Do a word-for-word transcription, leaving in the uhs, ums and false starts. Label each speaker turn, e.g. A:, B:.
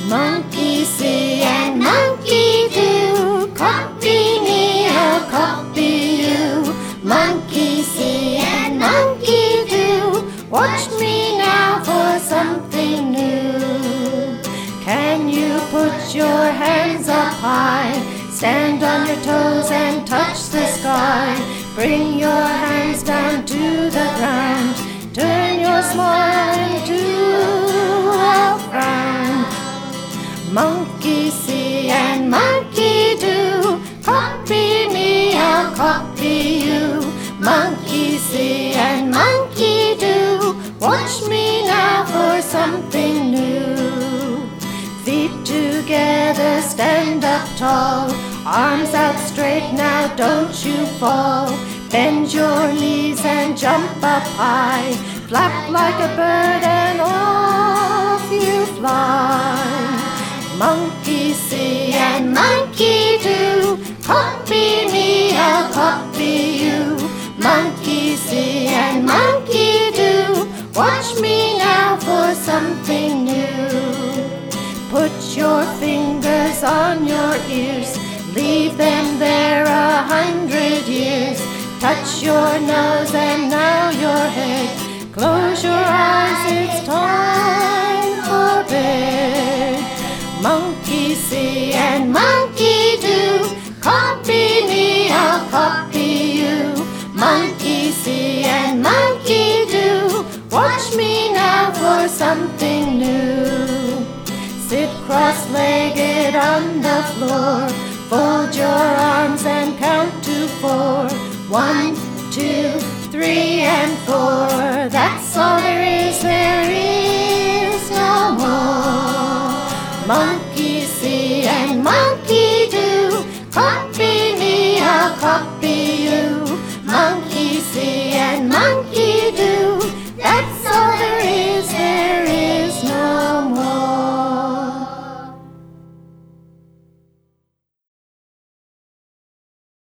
A: Monkey see and monkey do, copy me, I'll copy you. Monkey see and monkey do, watch me now for something new. Can you put your hands up high, stand on your toes and touch the sky? Bring your hands down to the ground, turn your smile into a frown. Monkey see and monkey do, copy me, I'll copy you. Monkey see and monkey do, watch me now for something new. Feet together, stand up tall, arms out straight, now don't you fall. Bend your knees and jump up high, flap like a bird and off you fly. Monkey see and monkey do, copy me, I'll copy you. Monkey see and monkey do, watch me now for something new. Put your fingers on your ears, leave them there a hundred years. Touch your nose and now your head, close your eyes, it's time for bed. Monkey see and monkey do, copy me, I'll copy you. Monkey see and monkey do, watch me now for something new. Sit cross-legged on the floor, fold your arms and count to four. One, two, three, and four. That's all there is, there is no more. Monkey see and monkey do, copy me, I'll copy you.